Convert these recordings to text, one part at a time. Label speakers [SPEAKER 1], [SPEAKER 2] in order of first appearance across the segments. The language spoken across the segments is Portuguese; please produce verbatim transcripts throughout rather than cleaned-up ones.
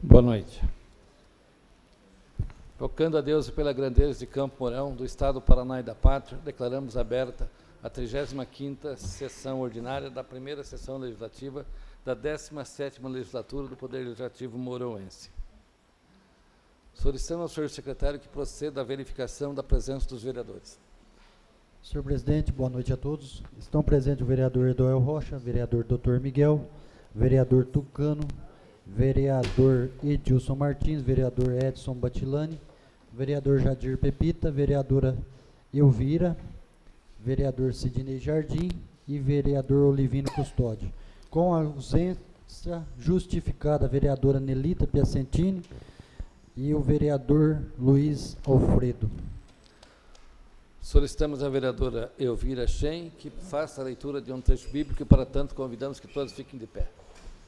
[SPEAKER 1] Boa noite. Tocando a Deus pela grandeza de Campo Mourão, do Estado do Paraná e da Pátria, declaramos aberta a trigésima quinta sessão ordinária da primeira sessão legislativa da décima sétima legislatura do Poder Legislativo Mouroense. Solicitamos ao senhor secretário que proceda à verificação da presença dos vereadores.
[SPEAKER 2] Senhor presidente, boa noite a todos. Estão presentes o vereador Edoel Rocha, vereador doutor Miguel, vereador Tucano, vereador Edilson Martins, vereador Edson Batilani, vereador Jadir Pepita, vereadora Elvira, vereador Sidney Jardim e vereador Olivino Custódio. Com a ausência justificada, a vereadora Nelita Piacentini e o vereador Luiz Alfredo.
[SPEAKER 1] Solicitamos à vereadora Elvira Shen que faça a leitura de um texto bíblico e, para tanto, convidamos que todos fiquem de pé.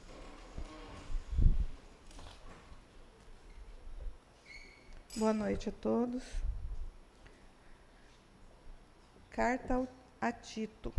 [SPEAKER 3] Boa noite a todos. Carta a Tito.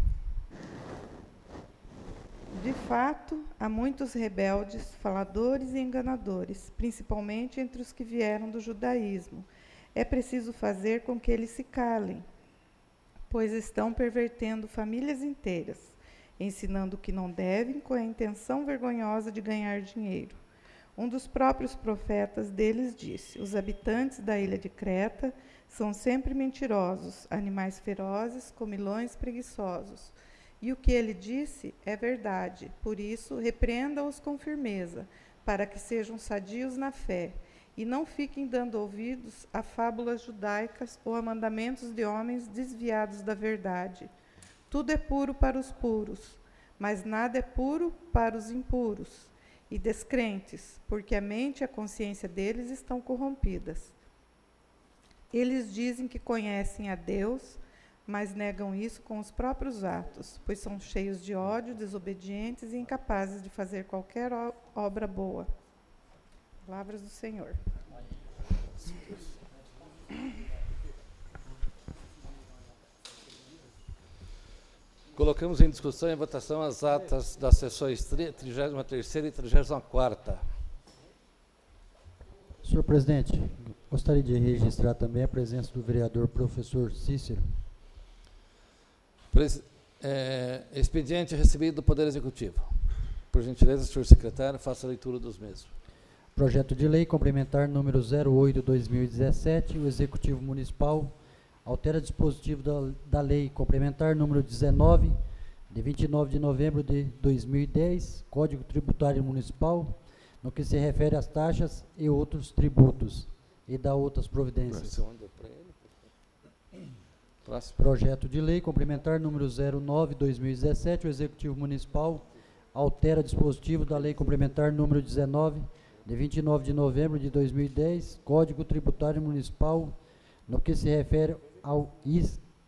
[SPEAKER 3] De fato, há muitos rebeldes, faladores e enganadores, principalmente entre os que vieram do judaísmo. É preciso fazer com que eles se calem, pois estão pervertendo famílias inteiras, ensinando o que não devem com a intenção vergonhosa de ganhar dinheiro. Um dos próprios profetas deles disse: os habitantes da ilha de Creta são sempre mentirosos, animais ferozes, comilões preguiçosos. E o que ele disse é verdade, por isso repreenda-os com firmeza, para que sejam sadios na fé, e não fiquem dando ouvidos a fábulas judaicas ou a mandamentos de homens desviados da verdade. Tudo é puro para os puros, mas nada é puro para os impuros e descrentes, porque a mente e a consciência deles estão corrompidas. Eles dizem que conhecem a Deus, mas negam isso com os próprios atos, pois são cheios de ódio, desobedientes e incapazes de fazer qualquer obra boa. Palavras do Senhor.
[SPEAKER 1] Colocamos em discussão e votação as atas das sessões trigésima terceira e trigésima quarta.
[SPEAKER 2] Senhor presidente, gostaria de registrar também a presença do vereador professor Cícero.
[SPEAKER 1] Pres, é, expediente recebido do Poder Executivo. Por gentileza, senhor secretário, faça a leitura dos mesmos.
[SPEAKER 2] Projeto de lei complementar número zero oito barra dois mil e dezessete, o Executivo Municipal altera dispositivo da, da lei complementar número dezenove, de vinte e nove de novembro de dois mil e dez, Código Tributário Municipal, no que se refere às taxas e outros tributos, e dá outras providências.
[SPEAKER 1] Próximo.
[SPEAKER 2] Projeto de lei complementar número zero nove barra dois mil e dezessete, o Executivo Municipal altera dispositivo da lei complementar número dezenove, de vinte e nove de novembro de dois mil e dez, Código Tributário Municipal, no que se refere ao I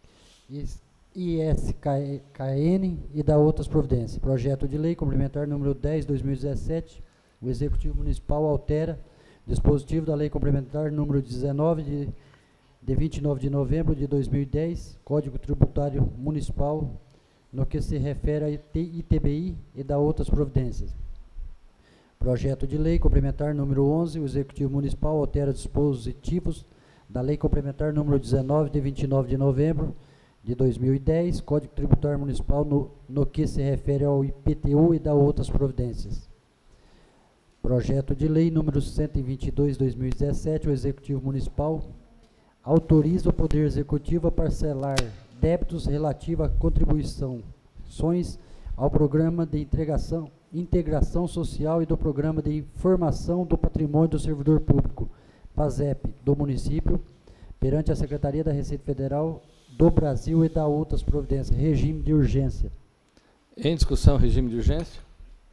[SPEAKER 2] S K N e da outras providências. Projeto de lei complementar número dez, dois mil e dezessete, o Executivo Municipal altera dispositivo da lei complementar número dezenove, de, de vinte e nove de novembro de dois mil e dez, Código Tributário Municipal, no que se refere a I T B I e da outras providências. Projeto de lei complementar número onze, o Executivo Municipal altera dispositivos da lei complementar número dezenove, de vinte e nove de novembro de dois mil e dez, Código Tributário Municipal, no, no que se refere ao I P T U e da outras providências. Projeto de lei número cento e vinte e dois, dois mil e dezessete, o Executivo Municipal autoriza o Poder Executivo a parcelar débitos relativos a contribuições ao Programa de Integração, Integração Social e do Programa de Informação do Patrimônio do Servidor Público, PASEP, do município, perante a Secretaria da Receita Federal do Brasil e da outras providências. Regime de urgência.
[SPEAKER 1] Em discussão, regime de urgência.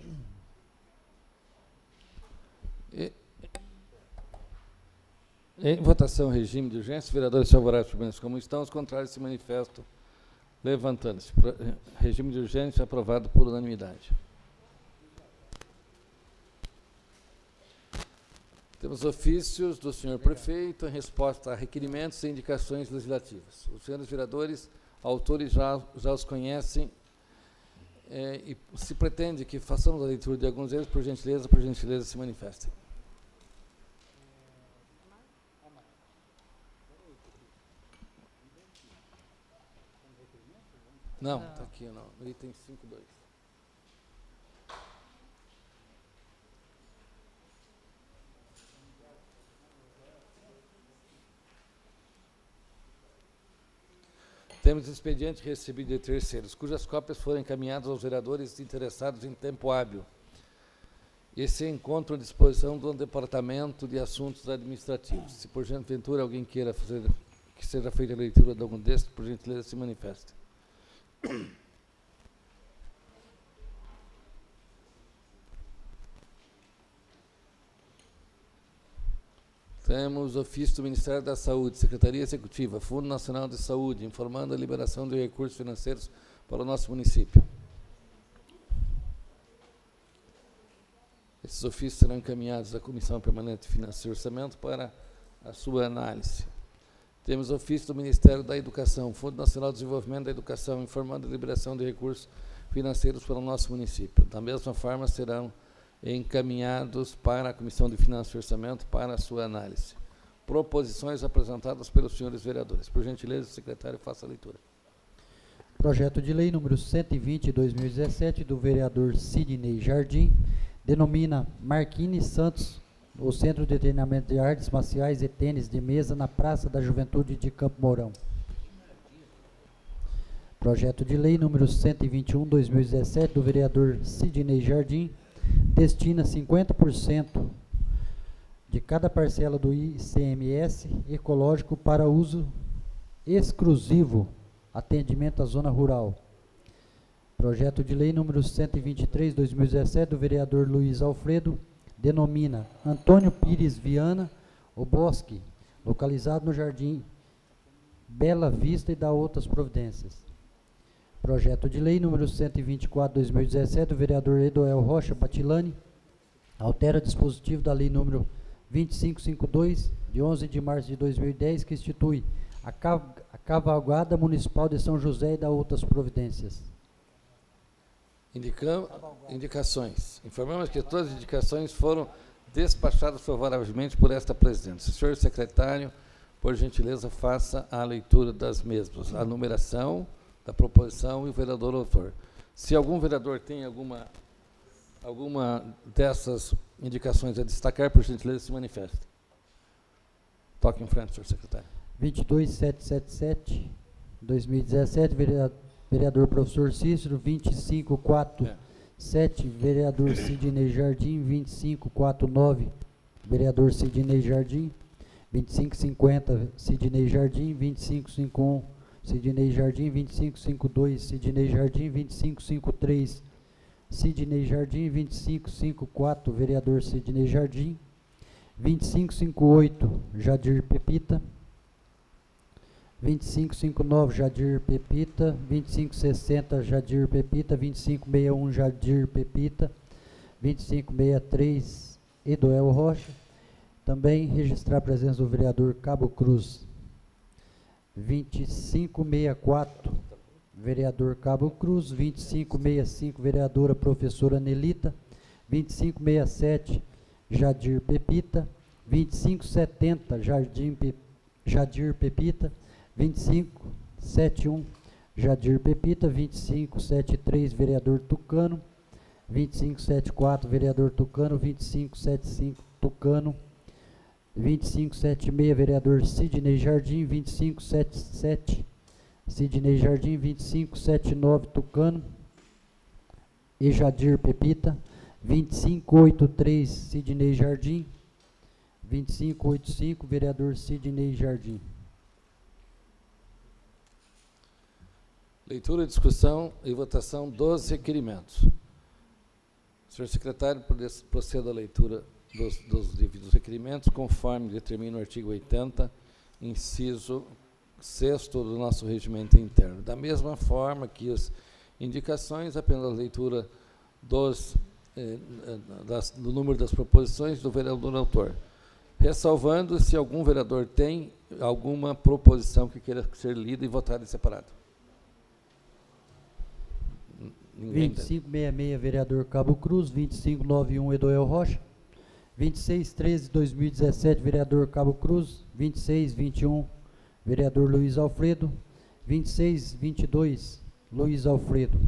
[SPEAKER 1] E, em votação, regime de urgência. Vereadores favoráveis, problemas como estão, os contrários se manifestam levantando-se. Regime de urgência aprovado por unanimidade. Temos ofícios do senhor prefeito em resposta a requerimentos e indicações legislativas. Os senhores vereadores, autores já, já os conhecem é, e se pretende que façamos a leitura de alguns deles, por gentileza, por gentileza, se manifestem. Não, está aqui, não. No item cinco ponto dois. Temos expediente recebido de terceiros, cujas cópias foram encaminhadas aos vereadores interessados em tempo hábil e se encontram à disposição do Departamento de Assuntos Administrativos. Se por gentileza alguém queira fazer, que seja feita a leitura de algum destes, por gentileza se manifeste. Temos ofício do Ministério da Saúde, Secretaria Executiva, Fundo Nacional de Saúde, informando a liberação de recursos financeiros para o nosso município. Esses ofícios serão encaminhados à Comissão Permanente de Finanças e Orçamento para a sua análise. Temos ofício do Ministério da Educação, Fundo Nacional de Desenvolvimento da Educação, informando a liberação de recursos financeiros para o nosso município. Da mesma forma, serão encaminhados para a Comissão de Finanças e Orçamento para a sua análise. Proposições apresentadas pelos senhores vereadores. Por gentileza, secretário, faça a leitura.
[SPEAKER 2] Projeto de lei número cento e vinte, de dois mil e dezessete, do vereador Sidney Jardim, denomina Marquine Santos o Centro de Treinamento de Artes Marciais e Tênis de Mesa na Praça da Juventude de Campo Mourão. Projeto de lei número cento e vinte e um, de dois mil e dezessete, do vereador Sidney Jardim, destina cinquenta por cento de cada parcela do I C M S ecológico para uso exclusivo, atendimento à zona rural. Projeto de lei número cento e vinte e três, de dois mil e dezessete, do vereador Luiz Alfredo, denomina Antônio Pires Viana o Bosque, localizado no Jardim Bela Vista, e dá outras providências. Projeto de lei número cento e vinte e quatro, de dois mil e dezessete, do vereador Edoel Rocha Batilani, altera o dispositivo da lei número vinte e cinco cinquenta e dois, de onze de março de dois mil e dez, que institui a, cav a Cavalgada Municipal de São José, e dá outras providências.
[SPEAKER 1] Indicam, indicações. Informamos que todas as indicações foram despachadas favoravelmente por esta presidência. Senhor secretário, por gentileza, faça a leitura das mesmas, a numeração da proposição e o vereador autor. Se algum vereador tem alguma, alguma dessas indicações a destacar, por gentileza, se manifeste. Toque em frente, senhor secretário.
[SPEAKER 2] vinte e dois mil setecentos e setenta e sete, dois mil e dezessete, vereador, vereador professor Cícero. Vinte e cinco mil quatrocentos e sete, é. Vereador Sidney Jardim. Vinte e cinco mil quatrocentos e nove, vereador Sidney Jardim. Vinte e cinco mil cinquenta, Sidney Jardim. Vinte e cinco mil cinquenta e um, Sidney Jardim. Vinte e cinco mil cinquenta e dois, Sidney Jardim. Vinte e cinco mil cinquenta e três, Sidney Jardim. Vinte e cinco mil cinquenta e quatro, vereador Sidney Jardim. Vinte e cinco mil cinquenta e oito, Jadir Pepita. Vinte e cinco mil cinquenta e nove, Jadir Pepita. Vinte e cinco mil sessenta, Jadir Pepita. Vinte e cinco mil sessenta e um, Jadir Pepita. Vinte e cinco mil sessenta e três, Edoel Rocha. Também registrar a presença do vereador Cabo Cruz. Vinte e cinco mil sessenta e quatro, vereador Cabo Cruz. Vinte e cinco mil sessenta e cinco, vereadora professora Nelita. Vinte e cinco mil sessenta e sete, Jadir Pepita. Vinte e cinco mil setenta, Jardim Pe Jadir Pepita. Vinte e cinco mil setenta e um, Jadir Pepita. Vinte e cinco mil setenta e três, vereador Tucano. Vinte e cinco mil setenta e quatro, vereador Tucano. Vinte e cinco mil setenta e cinco, Tucano. Vinte e cinco mil setenta e seis, vereador Sidney Jardim. Vinte e cinco mil setenta e sete, Sidney Jardim. Vinte e cinco mil setenta e nove, Tucano e Jadir Pepita. Vinte e cinco mil oitenta e três, Sidney Jardim. Vinte e cinco mil oitenta e cinco, vereador Sidney Jardim.
[SPEAKER 1] Leitura, discussão e votação dos requerimentos. Senhor secretário, proceda à leitura dos, dos devidos requerimentos, conforme determina o artigo oitenta, inciso sexto do nosso regimento interno. Da mesma forma que as indicações, apenas a leitura dos, eh, das, do número das proposições do vereador autor. Ressalvando se algum vereador tem alguma proposição que queira ser lida e votada em separado.
[SPEAKER 2] vinte e cinco mil sessenta e seis, vereador Cabo Cruz. Vinte e cinco mil noventa e um, Edoel Rocha. Vinte e seis mil treze, dois mil e dezessete, vereador Cabo Cruz. Vinte e seis mil vinte e um, vereador Luiz Alfredo. Vinte e seis mil vinte e dois, Luiz Alfredo.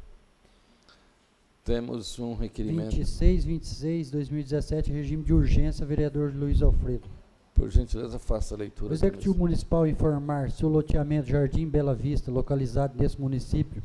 [SPEAKER 1] Temos um requerimento.
[SPEAKER 2] vinte e seis, vinte e seis, dois mil e dezessete, regime de urgência, vereador Luiz Alfredo.
[SPEAKER 1] Por gentileza, faça a leitura.
[SPEAKER 2] O Executivo Municipal informar se o loteamento Jardim Bela Vista, localizado nesse município,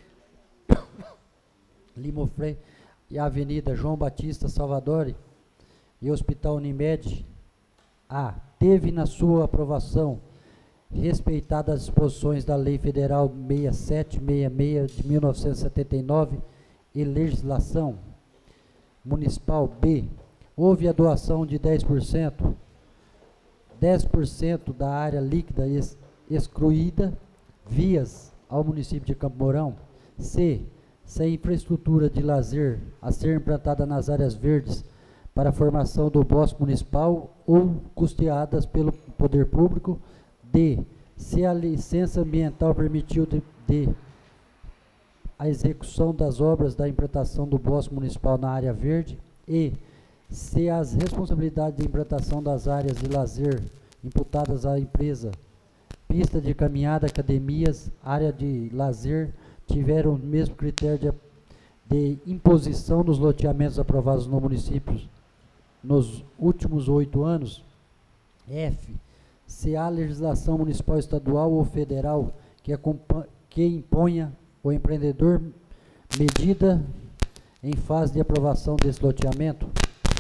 [SPEAKER 2] Limofré e a Avenida João Batista Salvadori e Hospital Unimed, A, teve na sua aprovação respeitadas as disposições da Lei Federal seis mil setecentos e sessenta e seis de mil novecentos e setenta e nove e legislação municipal. B, houve a doação de dez por cento, dez por cento da área líquida ex excluída, vias ao município de Campo Mourão. C, se a infraestrutura de lazer a ser implantada nas áreas verdes para a formação do bosque municipal ou custeadas pelo poder público. D, se a licença ambiental permitiu de, de a execução das obras da implantação do bosque municipal na área verde. E, se as responsabilidades de implantação das áreas de lazer imputadas à empresa, pista de caminhada, academias, área de lazer, tiveram o mesmo critério de, de imposição nos loteamentos aprovados no município nos últimos oito anos. F, se há legislação municipal, estadual ou federal que, que imponha ao empreendedor medida em fase de aprovação desse loteamento.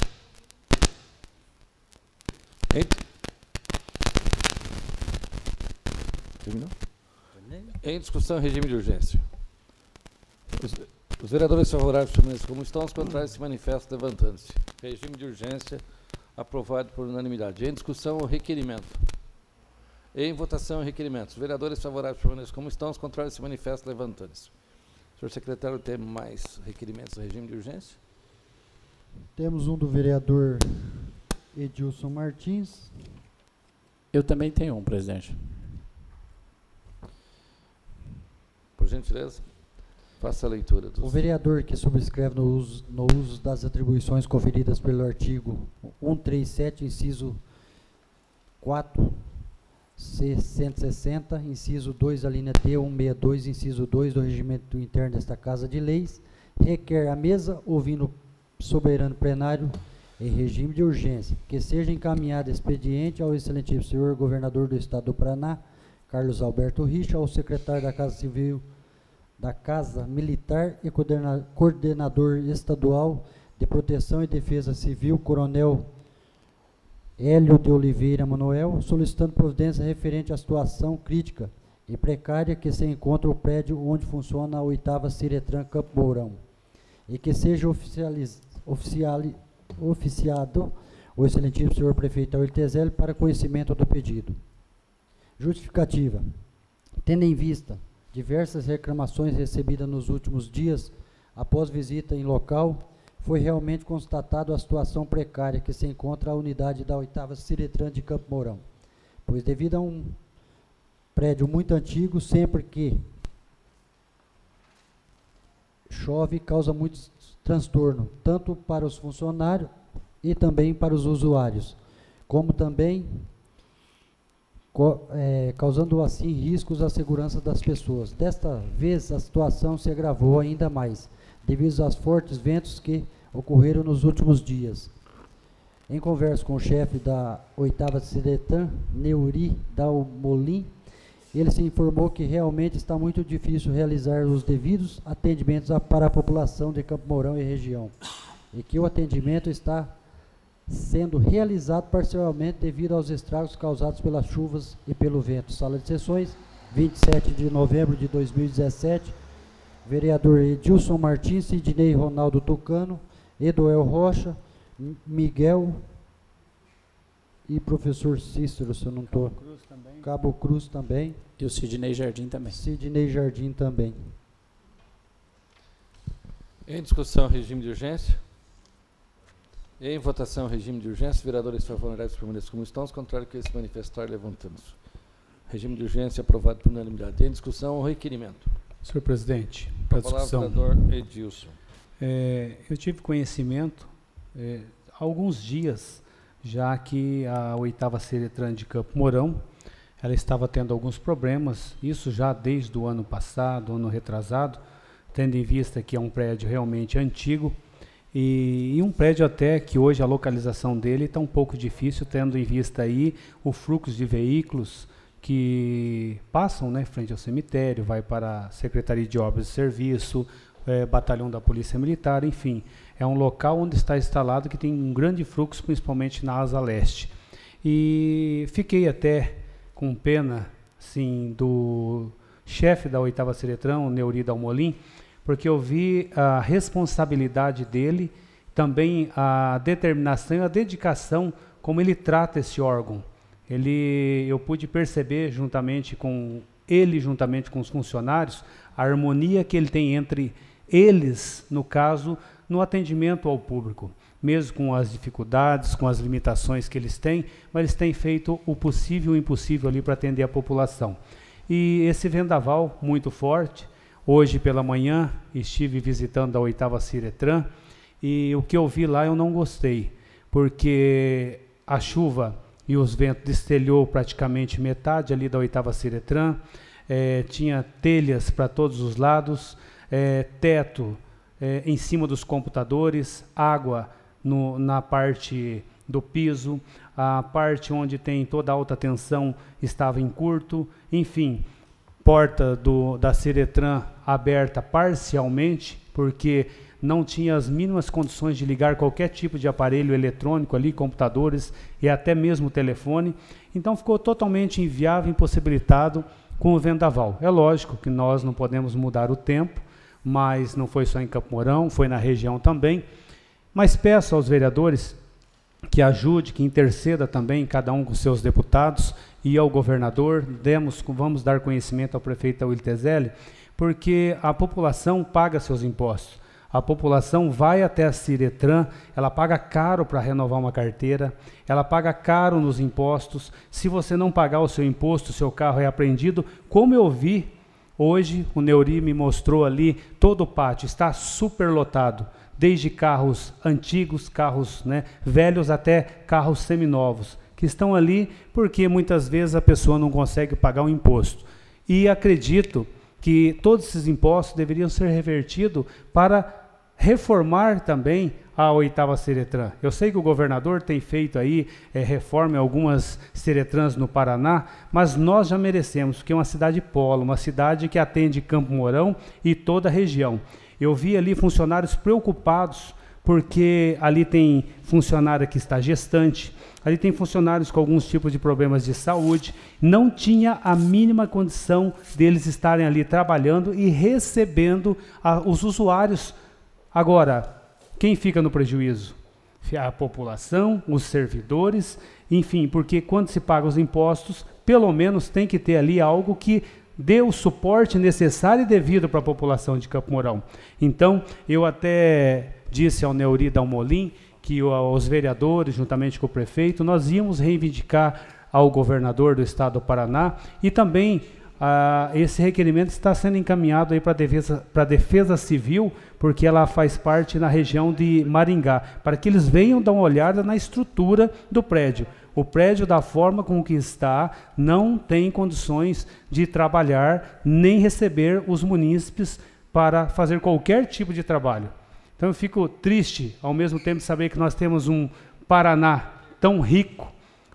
[SPEAKER 1] Terminou? Em discussão, regime de urgência. Os, os vereadores favoráveis permanecem como estão, os contrários se manifestam levantando-se. Regime de urgência aprovado por unanimidade. Em discussão, o requerimento. Em votação, o requerimento. Os vereadores favoráveis permanecem como estão, os contrários se manifestam levantando-se. Senhor secretário, tem mais requerimentos do regime de urgência?
[SPEAKER 2] Temos um do vereador Edilson Martins.
[SPEAKER 4] Eu também tenho um, presidente.
[SPEAKER 1] Por gentileza, faça a leitura. Dos...
[SPEAKER 2] O vereador que subscreve no uso, no uso das atribuições conferidas pelo artigo cento e trinta e sete, inciso quatro, C cento e sessenta, inciso dois, a linha T, cento e sessenta e dois, inciso dois do regimento interno desta Casa de Leis, requer à mesa, ouvindo soberano plenário, em regime de urgência, que seja encaminhado expediente ao excelentíssimo senhor governador do Estado do Paraná, Carlos Alberto Richa, ao secretário da Casa Civil, da Casa Militar e coordena, coordenador estadual de Proteção e Defesa Civil, Coronel Hélio de Oliveira Manuel, solicitando providência referente à situação crítica e precária que se encontra o prédio onde funciona a oitava Ciretran Campo Mourão, e que seja oficializ, oficiali, oficiado o excelentíssimo senhor prefeito Aurélio Tezelli para conhecimento do pedido. Justificativa. Tendo em vista diversas reclamações recebidas nos últimos dias, após visita em local, foi realmente constatado a situação precária que se encontra a unidade da oitava Ciretran de Campo Mourão, pois devido a um prédio muito antigo, sempre que chove, causa muito transtorno, tanto para os funcionários e também para os usuários, como também É, causando assim riscos à segurança das pessoas. Desta vez, a situação se agravou ainda mais, devido aos fortes ventos que ocorreram nos últimos dias. Em conversa com o chefe da oitava Ciretran, Neuri Dalmolin, ele se informou que realmente está muito difícil realizar os devidos atendimentos a, para a população de Campo Mourão e região, e que o atendimento está sendo realizado parcialmente devido aos estragos causados pelas chuvas e pelo vento. Sala de sessões, vinte e sete de novembro de dois mil e dezessete, vereador Edilson Martins, Sidney Ronaldo Tucano, Eduel Rocha, Miguel e professor Cícero, se eu não estou... Cabo Cruz também. Cabo Cruz também.
[SPEAKER 4] E o Sidney Jardim também.
[SPEAKER 2] Sidney Jardim também.
[SPEAKER 1] Em discussão, regime de urgência. Em votação, regime de urgência. Vereadores favoráveis permanecem como estão, os contrários que se manifestar, levantamos. Regime de urgência aprovado por unanimidade. Em discussão, o requerimento.
[SPEAKER 5] Senhor presidente, para discussão.
[SPEAKER 1] Vereador Edilson.
[SPEAKER 5] É, eu tive conhecimento é, há alguns dias, já que a oitava Ciretran de Campo Mourão ela estava tendo alguns problemas, isso já desde o ano passado, ano retrasado, tendo em vista que é um prédio realmente antigo, e, e um prédio até que hoje a localização dele está um pouco difícil, tendo em vista aí o fluxo de veículos que passam, né, frente ao cemitério, vai para a Secretaria de Obras e Serviço, é, Batalhão da Polícia Militar, enfim, é um local onde está instalado que tem um grande fluxo, principalmente na asa leste. E fiquei até com pena, sim, do chefe da oitava Ciretran, o Neuri Dalmolin, porque eu vi a responsabilidade dele, também a determinação e a dedicação como ele trata esse órgão. Ele, eu pude perceber, juntamente com ele, juntamente com os funcionários, a harmonia que ele tem entre eles, no caso, no atendimento ao público. Mesmo com as dificuldades, com as limitações que eles têm, mas eles têm feito o possível e o impossível ali para atender a população. E esse vendaval muito forte, hoje pela manhã estive visitando a oitava Ciretran, e o que eu vi lá eu não gostei, porque a chuva e os ventos destelhou praticamente metade ali da oitava Ciretran, é, tinha telhas para todos os lados, é, teto é, em cima dos computadores, água no, na parte do piso, a parte onde tem toda a alta tensão estava em curto, enfim, porta do, da Ciretran aberta parcialmente, porque não tinha as mínimas condições de ligar qualquer tipo de aparelho eletrônico ali, computadores e até mesmo telefone, então ficou totalmente inviável, impossibilitado com o vendaval. É lógico que nós não podemos mudar o tempo, mas não foi só em Campo Mourão, foi na região também, mas peço aos vereadores que ajude, que interceda também, cada um com seus deputados, e ao governador, demos, vamos dar conhecimento ao prefeito Willy Tezelli, porque a população paga seus impostos. A população vai até a Ciretran, ela paga caro para renovar uma carteira, ela paga caro nos impostos. Se você não pagar o seu imposto, o seu carro é apreendido. Como eu vi hoje, o Neuri me mostrou ali, todo o pátio está superlotado, desde carros antigos, carros, né, velhos, até carros seminovos, que estão ali porque muitas vezes a pessoa não consegue pagar o imposto. E acredito que todos esses impostos deveriam ser revertidos para reformar também a oitava Ciretran. Eu sei que o governador tem feito aí é, reforma em algumas Ciretrans no Paraná, mas nós já merecemos, porque é uma cidade polo, uma cidade que atende Campo Mourão e toda a região. Eu vi ali funcionários preocupados, porque ali tem funcionária que está gestante, ali tem funcionários com alguns tipos de problemas de saúde, não tinha a mínima condição deles estarem ali trabalhando e recebendo a, os usuários. Agora, quem fica no prejuízo? A população, os servidores, enfim, porque quando se paga os impostos, pelo menos tem que ter ali algo que dê o suporte necessário e devido para a população de Campo Mourão. Então, eu até disse ao Neuri Dalmolin que os vereadores, juntamente com o prefeito, nós íamos reivindicar ao governador do estado do Paraná e também ah, esse requerimento está sendo encaminhado aí para a defesa, para a defesa civil, porque ela faz parte na região de Maringá, para que eles venham dar uma olhada na estrutura do prédio. O prédio, da forma como que está, não tem condições de trabalhar, nem receber os munícipes para fazer qualquer tipo de trabalho. Então eu fico triste, ao mesmo tempo, de saber que nós temos um Paraná tão rico,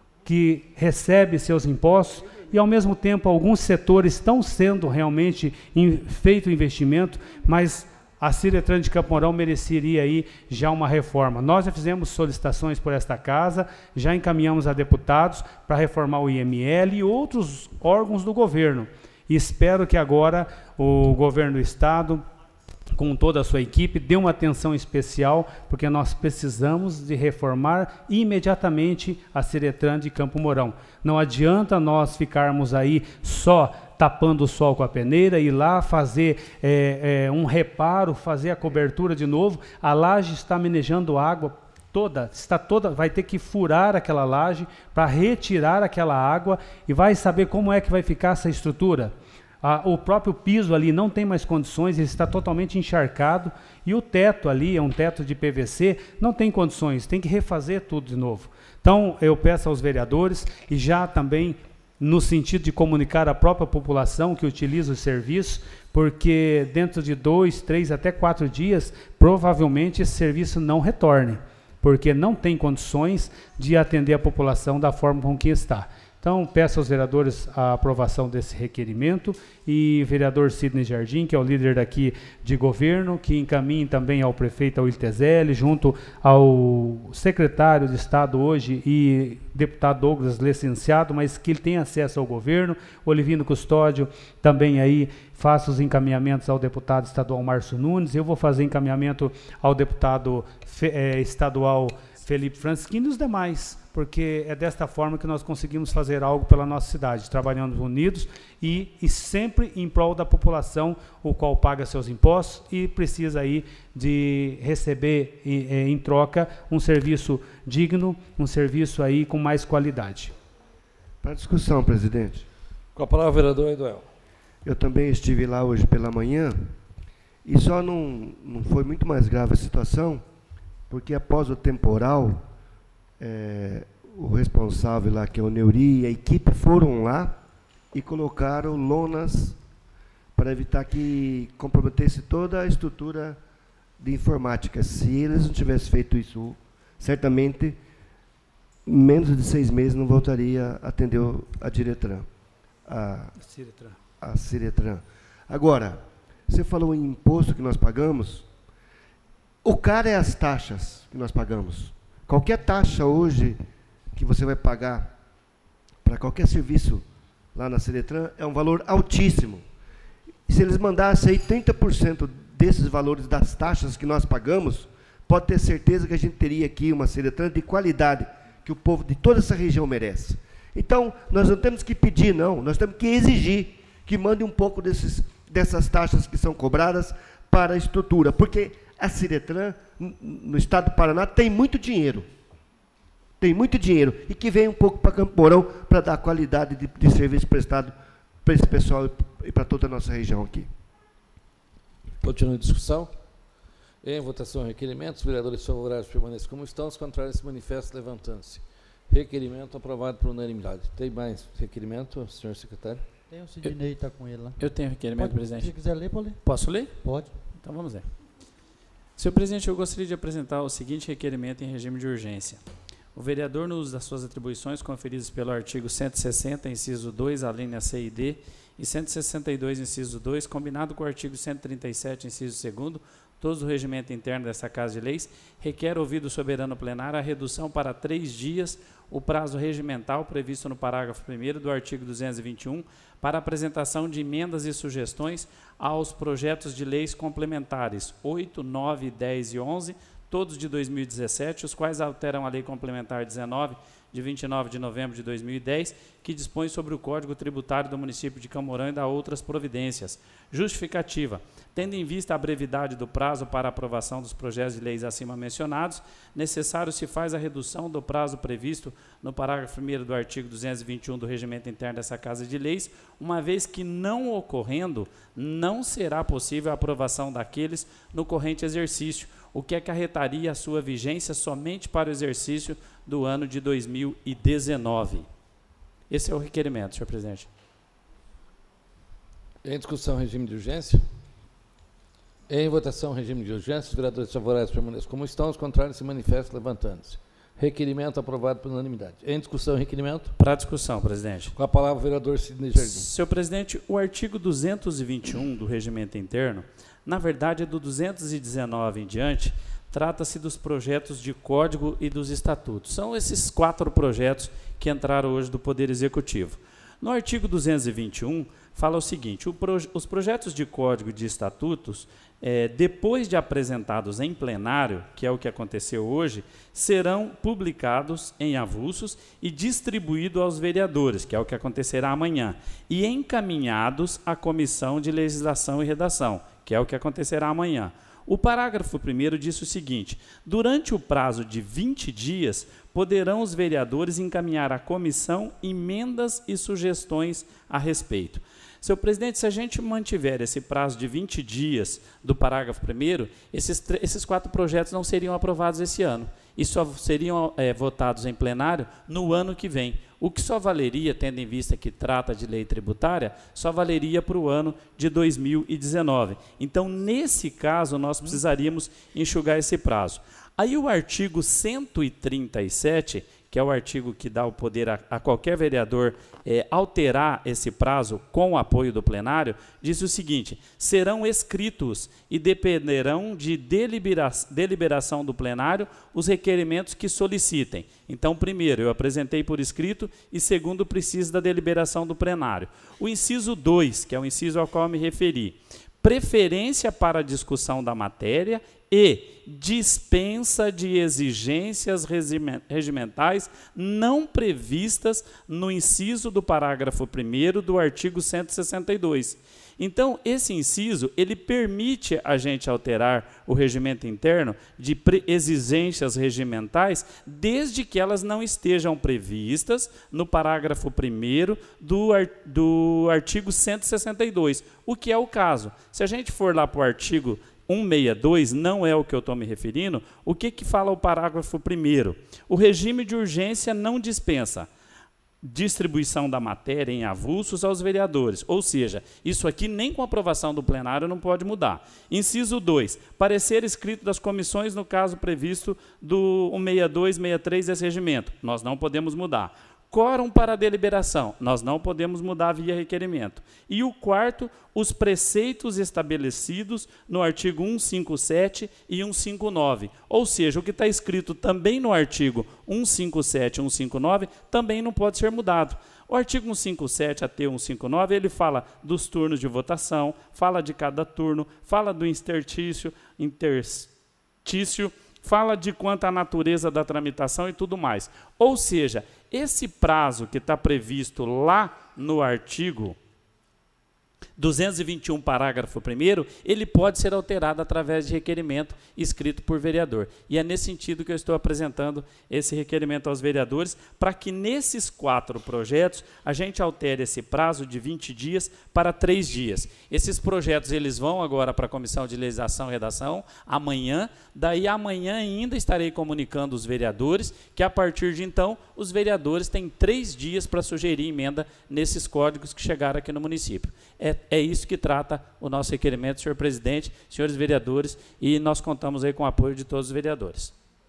[SPEAKER 5] que recebe seus impostos, e ao mesmo tempo alguns setores estão sendo realmente in, feito investimento, mas a Ciretran de Campo Mourão mereceria aí já uma reforma. Nós já fizemos solicitações por esta casa, já encaminhamos a deputados para reformar o I M L e outros órgãos do governo. E espero que agora o governo do estado, com toda a sua equipe, dê uma atenção especial, porque nós precisamos de reformar imediatamente a Ciretran de Campo Mourão. Não adianta nós ficarmos aí só tapando o sol com a peneira, ir lá fazer é, é, um reparo, fazer a cobertura de novo. A laje está manejando água toda, está toda, vai ter que furar aquela laje para retirar aquela água e vai saber como é que vai ficar essa estrutura. Ah, o próprio piso ali não tem mais condições, ele está totalmente encharcado, e o teto ali é um teto de P V C, não tem condições, tem que refazer tudo de novo. Então eu peço aos vereadores, e já também no sentido de comunicar à própria população que utiliza o serviço, porque dentro de dois, três, até quatro dias, provavelmente esse serviço não retorne, porque não tem condições de atender a população da forma com que está. Então, peço aos vereadores a aprovação desse requerimento e vereador Sidney Jardim, que é o líder daqui de governo, que encaminhe também ao prefeito Willy Tezelli, junto ao secretário de Estado hoje e deputado Douglas, licenciado, mas que ele tem acesso ao governo, Olivino Custódio, também aí faça os encaminhamentos ao deputado estadual Márcio Nunes, eu vou fazer encaminhamento ao deputado eh, estadual Felipe Francisquini e os demais, porque é desta forma que nós conseguimos fazer algo pela nossa cidade, trabalhando unidos e, e sempre em prol da população, o qual paga seus impostos e precisa aí de receber e, e, em troca um serviço digno, um serviço aí com mais qualidade.
[SPEAKER 6] Para discussão, presidente.
[SPEAKER 1] Com a palavra, vereador Eduel.
[SPEAKER 6] Eu também estive lá hoje pela manhã e só não, não foi muito mais grave a situação, porque após o temporal, é, o responsável lá, que é o Neuri, e a equipe foram lá e colocaram lonas para evitar que comprometesse toda a estrutura de informática. Se eles não tivessem feito isso, certamente, em menos de seis meses, não voltaria a atender a Diretran, a, a Ciretran. Agora, você falou em imposto que nós pagamos. O cara é as taxas que nós pagamos. Qualquer taxa hoje que você vai pagar para qualquer serviço lá na Ciretran é um valor altíssimo. E se eles mandassem aí trinta por cento desses valores das taxas que nós pagamos, pode ter certeza que a gente teria aqui uma Ciretran de qualidade que o povo de toda essa região merece. Então, nós não temos que pedir, não, nós temos que exigir que mande um pouco desses, dessas taxas que são cobradas para a estrutura, porque a Ciretran, no estado do Paraná, tem muito dinheiro. Tem muito dinheiro. E que vem um pouco para Campo Mourão para dar qualidade de, de serviço prestado para esse pessoal e para toda a nossa região aqui.
[SPEAKER 1] Continua a discussão. Em votação, requerimentos. Os vereadores favoráveis permaneçam como estão. Os contrários se manifestam levantando-se. Requerimento aprovado por unanimidade. Tem mais requerimento, senhor secretário?
[SPEAKER 2] Tem o Sidney, está com ele lá.
[SPEAKER 4] Eu tenho requerimento,
[SPEAKER 2] Pode,
[SPEAKER 4] presidente.
[SPEAKER 2] Se quiser ler, pode ler.
[SPEAKER 4] Posso ler?
[SPEAKER 2] Pode.
[SPEAKER 4] Então vamos ler. Senhor presidente, eu gostaria de apresentar o seguinte requerimento em regime de urgência. O vereador, no uso das suas atribuições conferidas pelo artigo cento e sessenta, inciso dois, a linha C e D, e cento e sessenta e dois, inciso dois, combinado com o artigo cento e trinta e sete, inciso segundo, todos do regimento interno dessa Casa de Leis, requer ouvido soberano plenário a redução para três dias o prazo regimental previsto no parágrafo primeiro do artigo duzentos e vinte e um para apresentação de emendas e sugestões aos projetos de leis complementares oito, nove, dez e onze, todos de dois mil e dezessete, os quais alteram a Lei Complementar dezenove, de vinte e nove de novembro de dois mil e dez, que dispõe sobre o Código Tributário do município de Camorã e da outras providências. Justificativa. Tendo em vista a brevidade do prazo para aprovação dos projetos de leis acima mencionados, necessário se faz a redução do prazo previsto no parágrafo primeiro do artigo duzentos e vinte e um do Regimento Interno dessa Casa de Leis, uma vez que, não ocorrendo, não será possível a aprovação daqueles no corrente exercício, o que acarretaria a sua vigência somente para o exercício do ano de dois mil e dezenove. Esse é o requerimento, senhor presidente.
[SPEAKER 1] Em discussão, regime de urgência. Em votação, regime de urgência. Os vereadores favoráveis permaneçam como estão, os contrários se manifestam levantando-se. Requerimento aprovado por unanimidade. Em discussão, requerimento.
[SPEAKER 4] Para discussão, presidente.
[SPEAKER 1] Com a palavra, o vereador Sidney Jardim.
[SPEAKER 4] Senhor presidente, o artigo duzentos e vinte e um do regimento interno, na verdade é do duzentos e dezenove em diante, trata-se dos projetos de código e dos estatutos. São esses quatro projetos que entraram hoje do Poder Executivo. No artigo duzentos e vinte e um, fala o seguinte: o proje- os projetos de código e de estatutos, é, depois de apresentados em plenário, que é o que aconteceu hoje, serão publicados em avulsos e distribuídos aos vereadores, que é o que acontecerá amanhã, e encaminhados à Comissão de Legislação e Redação, que é o que acontecerá amanhã. O parágrafo primeiro diz o seguinte: durante o prazo de vinte dias, poderão os vereadores encaminhar à comissão emendas e sugestões a respeito. Senhor presidente, se a gente mantiver esse prazo de vinte dias do parágrafo primeiro, esses, esses quatro projetos não seriam aprovados esse ano e só seriam é, votados em plenário no ano que vem. O que só valeria, tendo em vista que trata de lei tributária, só valeria para o ano de dois mil e dezenove. Então, nesse caso, nós precisaríamos enxugar esse prazo. Aí o artigo cento e trinta e sete, que é o artigo que dá o poder a, a qualquer vereador é, alterar esse prazo com o apoio do plenário, diz o seguinte: serão escritos e dependerão de delibera deliberação do plenário os requerimentos que solicitem. Então, primeiro, eu apresentei por escrito e, segundo, preciso da deliberação do plenário. O inciso dois, que é o inciso ao qual eu me referi, preferência para a discussão da matéria e dispensa de exigências regimentais não previstas no inciso do parágrafo primeiro do artigo cento e sessenta e dois. Então, esse inciso, ele permite a gente alterar o regimento interno de exigências regimentais, desde que elas não estejam previstas no parágrafo primeiro do, do artigo cento e sessenta e dois, o que é o caso. Se a gente for lá para o artigo cento e sessenta e dois, não é o que eu estou me referindo, o que, que fala o parágrafo primeiro? O regime de urgência não dispensa distribuição da matéria em avulsos aos vereadores, ou seja, isso aqui nem com aprovação do plenário não pode mudar. Inciso dois, parecer escrito das comissões no caso previsto do cento e sessenta e dois, sessenta e três desse regimento, nós não podemos mudar. Quórum para deliberação, nós não podemos mudar via requerimento. E o quarto, os preceitos estabelecidos no artigo cento e cinquenta e sete e cento e cinquenta e nove. Ou seja, o que está escrito também no artigo cento e cinquenta e sete e cento e cinquenta e nove também não pode ser mudado. O artigo cento e cinquenta e sete até cento e cinquenta e nove, ele fala dos turnos de votação, fala de cada turno, fala do interstício, interstício, fala de quanto à natureza da tramitação e tudo mais. Ou seja, esse prazo que está previsto lá no artigo duzentos e vinte e um, parágrafo primeiro, ele pode ser alterado através de requerimento escrito por vereador. E é nesse sentido que eu estou apresentando esse requerimento aos vereadores, para que nesses quatro projetos a gente altere esse prazo de vinte dias para três dias. Esses projetos eles vão agora para a Comissão de Legislação e Redação amanhã, daí amanhã ainda estarei comunicando os vereadores que a partir de então os vereadores têm três dias para sugerir emenda nesses códigos que chegaram aqui no município. É, é isso que trata o nosso requerimento, senhor presidente, senhores vereadores, e nós contamos aí com o apoio de todos os vereadores.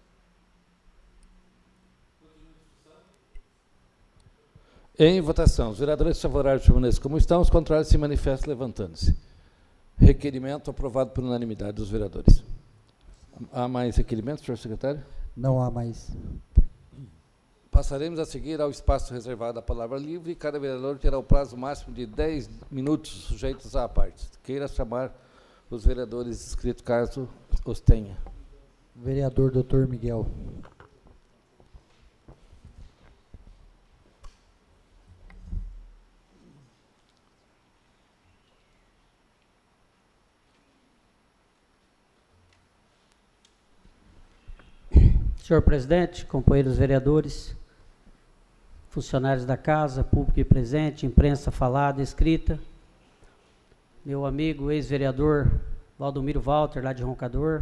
[SPEAKER 1] Em votação, os vereadores favoráveis permaneçam como estão, os contrários se manifestam levantando-se. Requerimento aprovado por unanimidade dos vereadores. Há mais requerimentos, senhor secretário?
[SPEAKER 2] Não há mais.
[SPEAKER 1] Passaremos a seguir ao espaço reservado à palavra livre e cada vereador terá o prazo máximo de dez minutos sujeitos à parte. Queira chamar os vereadores inscritos, caso os tenha.
[SPEAKER 2] Vereador doutor Miguel.
[SPEAKER 7] Senhor presidente, companheiros vereadores, funcionários da casa, público e presente, imprensa falada, escrita, meu amigo ex-vereador Valdomiro Walter, lá de Roncador,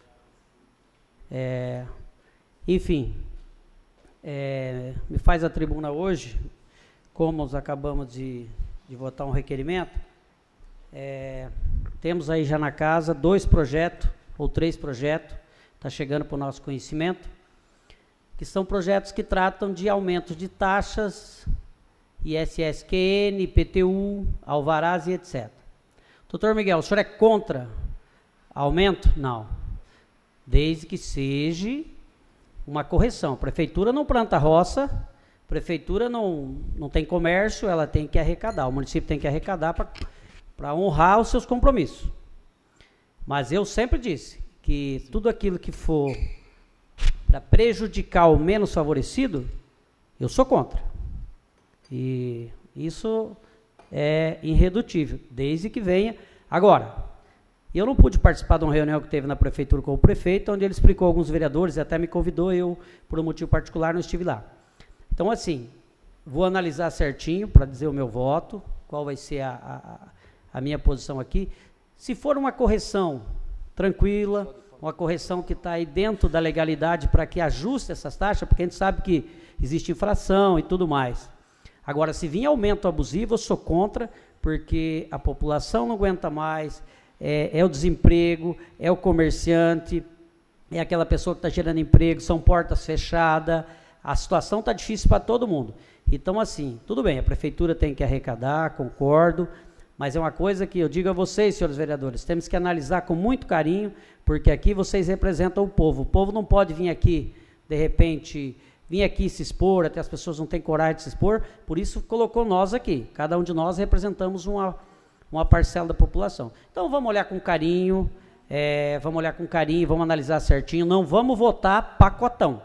[SPEAKER 7] é, enfim, é, me faz a tribuna hoje, como nós acabamos de, de votar um requerimento, é, temos aí já na casa dois projetos, ou três projetos, está chegando para o nosso conhecimento, que são projetos que tratam de aumento de taxas, I S S Q N, I P T U, alvarás e etcétera. Doutor Miguel, o senhor é contra aumento? Não. Desde que seja uma correção. A prefeitura não planta roça, a prefeitura não, não tem comércio, ela tem que arrecadar, o município tem que arrecadar para honrar os seus compromissos. Mas eu sempre disse que tudo aquilo que for para prejudicar o menos favorecido, eu sou contra. E isso é irredutível, desde que venha. Agora, eu não pude participar de uma reunião que teve na prefeitura com o prefeito, onde ele explicou a alguns vereadores, e até me convidou, eu, por um motivo particular, não estive lá. Então, assim, vou analisar certinho para dizer o meu voto, qual vai ser a, a, a minha posição aqui. Se for uma correção tranquila, uma correção que está aí dentro da legalidade para que ajuste essas taxas, porque a gente sabe que existe infração e tudo mais. Agora, se vir aumento abusivo, eu sou contra, porque a população não aguenta mais, é, é o desemprego, é o comerciante, é aquela pessoa que está gerando emprego, são portas fechadas, a situação está difícil para todo mundo. Então, assim, tudo bem, a prefeitura tem que arrecadar, concordo, mas é uma coisa que eu digo a vocês, senhores vereadores, temos que analisar com muito carinho, porque aqui vocês representam o povo. O povo não pode vir aqui, de repente, vir aqui se expor, até as pessoas não têm coragem de se expor, por isso colocou nós aqui. Cada um de nós representamos uma, uma parcela da população. Então, vamos olhar com carinho, é, vamos olhar com carinho, vamos analisar certinho, não vamos votar pacotão.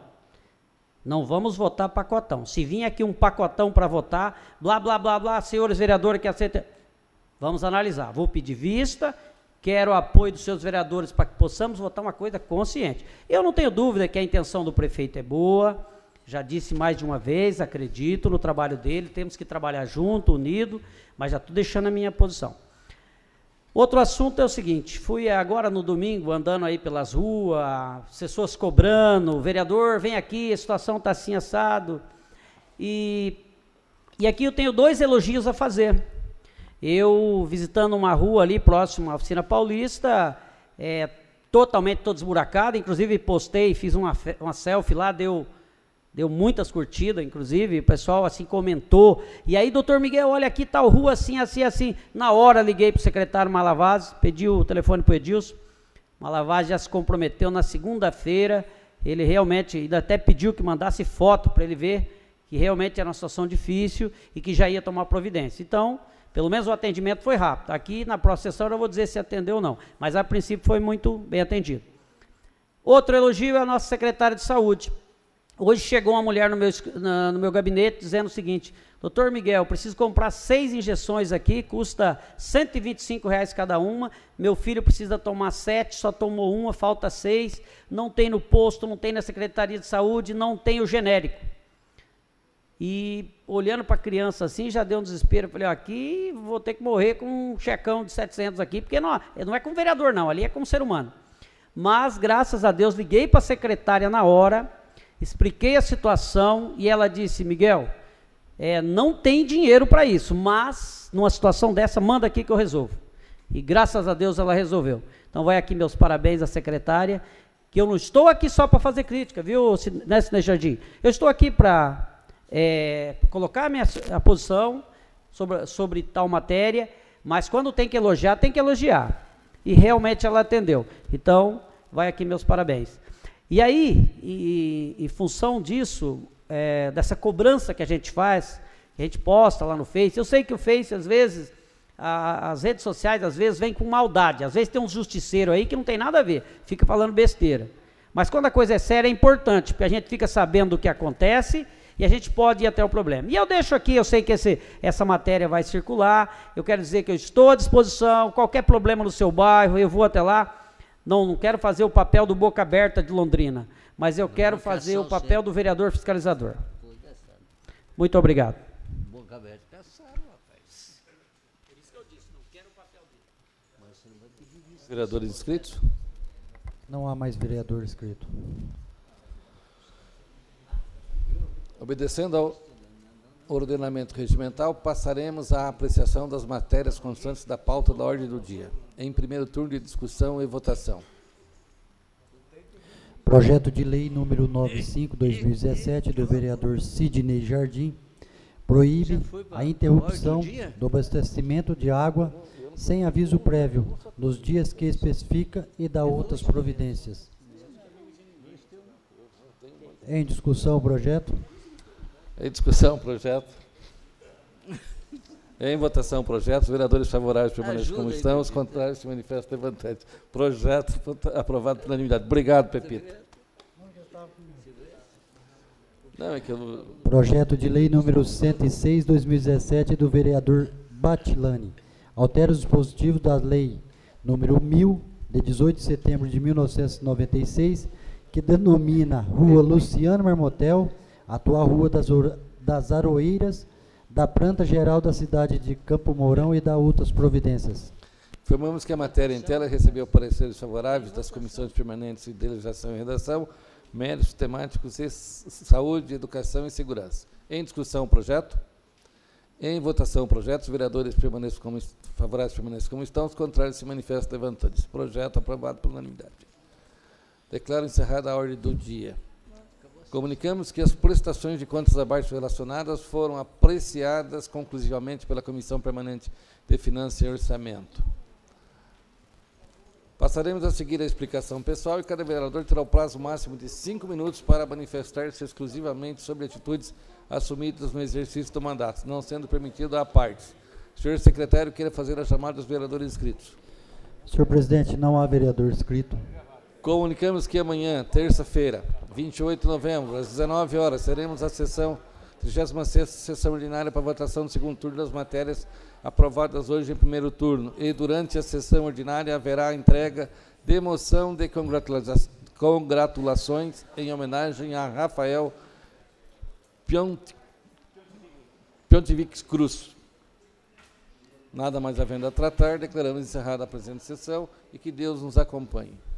[SPEAKER 7] Não vamos votar pacotão. Se vir aqui um pacotão para votar, blá, blá, blá, blá, senhores vereadores que aceitam, vamos analisar. Vou pedir vista, quero o apoio dos seus vereadores para que possamos votar uma coisa consciente. Eu não tenho dúvida que a intenção do prefeito é boa, já disse mais de uma vez, acredito no trabalho dele, temos que trabalhar junto, unido, mas já estou deixando a minha posição. Outro assunto é o seguinte, fui agora no domingo andando aí pelas ruas, pessoas cobrando, vereador, vem aqui, a situação está assim assado, e, e aqui eu tenho dois elogios a fazer. Eu, visitando uma rua ali próximo à Oficina Paulista, é, totalmente toda esburacada, inclusive postei, fiz uma, uma selfie lá, deu... Deu muitas curtidas, inclusive, o pessoal assim comentou. E aí, doutor Miguel, olha aqui, tal rua assim, assim, assim. Na hora, liguei para o secretário Malavaz, pedi o telefone para o Edilson. Malavaz já se comprometeu na segunda-feira. Ele realmente, ainda até pediu que mandasse foto para ele ver que realmente era uma situação difícil e que já ia tomar providência. Então, pelo menos o atendimento foi rápido. Aqui, na próxima sessão, eu não vou dizer se atendeu ou não. Mas, a princípio, foi muito bem atendido. Outro elogio é a nossa secretária de saúde. Hoje chegou uma mulher no meu, na, no meu gabinete dizendo o seguinte, doutor Miguel, preciso comprar seis injeções aqui, custa cento e vinte e cinco reais cada uma, meu filho precisa tomar sete, só tomou uma, falta seis, não tem no posto, não tem na Secretaria de Saúde, não tem o genérico. E olhando para a criança assim, já deu um desespero, eu falei, ó, aqui vou ter que morrer com um checão de setecentos aqui, porque não, não é com vereador não, ali é com ser humano. Mas, graças a Deus, liguei para a secretária na hora, expliquei a situação e ela disse, Miguel, é, não tem dinheiro para isso, mas numa situação dessa, manda aqui que eu resolvo. E graças a Deus ela resolveu. Então vai aqui meus parabéns à secretária, que eu não estou aqui só para fazer crítica, viu, né, Cine Jardim? Eu estou aqui para é, colocar a minha a posição sobre, sobre tal matéria, mas quando tem que elogiar, tem que elogiar. E realmente ela atendeu. Então, vai aqui meus parabéns. E aí, e, em função disso, é, dessa cobrança que a gente faz, que a gente posta lá no Face, eu sei que o Face, às vezes, a, as redes sociais, às vezes, vêm com maldade, às vezes tem um justiceiro aí que não tem nada a ver, fica falando besteira. Mas quando a coisa é séria, é importante, porque a gente fica sabendo do que acontece e a gente pode ir até o problema. E eu deixo aqui, eu sei que esse, essa matéria vai circular, eu quero dizer que eu estou à disposição, qualquer problema no seu bairro, eu vou até lá. Não, não quero fazer o papel do boca aberta de Londrina, mas eu quero fazer o papel do vereador fiscalizador. Muito obrigado.
[SPEAKER 8] Boca aberta caçaram, rapaz. Por isso que eu disse, não quero o papel dele.
[SPEAKER 1] Vereadores inscritos?
[SPEAKER 2] Não há mais vereador inscrito.
[SPEAKER 1] Obedecendo ao ordenamento regimental, passaremos à apreciação das matérias constantes da pauta da ordem do dia. Em primeiro turno de discussão e votação.
[SPEAKER 2] Projeto de lei número noventa e cinco barra dois mil e dezessete do vereador Sidney Jardim proíbe a interrupção do abastecimento de água sem aviso prévio nos dias que especifica e dá outras providências. Em discussão o projeto.
[SPEAKER 1] Em discussão o projeto. Em votação o projeto. Os vereadores favoráveis permanecem como estão, os contrários se manifestam levantantes. Projeto aprovado por unanimidade. Obrigado, Pepito. Não, é que eu...
[SPEAKER 2] Projeto de lei número cento e seis barra dois mil e dezessete do vereador Batilani. Altera os dispositivos da lei número mil, de dezoito de setembro de mil novecentos e noventa e seis, que denomina Rua Luciano Marmotel, atual Rua das, das Aroeiras, da planta geral da cidade de Campo Mourão e da outras providências.
[SPEAKER 1] Informamos que a matéria em tela recebeu pareceres favoráveis das comissões permanentes de legislação e redação, méritos temáticos e saúde, educação e segurança. Em discussão o projeto. Em votação o projeto, os vereadores permaneçam como, favoráveis permaneçam como estão, os contrários se manifestam levantando-se. Projeto aprovado por unanimidade. Declaro encerrada a ordem do dia. Comunicamos que as prestações de contas abaixo relacionadas foram apreciadas conclusivamente pela Comissão Permanente de Finanças e Orçamento. Passaremos a seguir a explicação pessoal e cada vereador terá o prazo máximo de cinco minutos para manifestar-se exclusivamente sobre atitudes assumidas no exercício do mandato, não sendo permitido à parte. Senhor secretário, queira fazer a chamada dos vereadores inscritos.
[SPEAKER 2] Senhor presidente, não há vereador inscrito.
[SPEAKER 1] Comunicamos que amanhã, terça-feira, vinte e oito de novembro, às dezenove horas, teremos a sessão, trigésima sexta sessão ordinária para votação do segundo turno das matérias aprovadas hoje em primeiro turno. E durante a sessão ordinária haverá a entrega de moção de congratula- congratulações em homenagem a Rafael Pionti- Piontivix Cruz. Nada mais havendo a tratar, declaramos encerrada a presente sessão e que Deus nos acompanhe.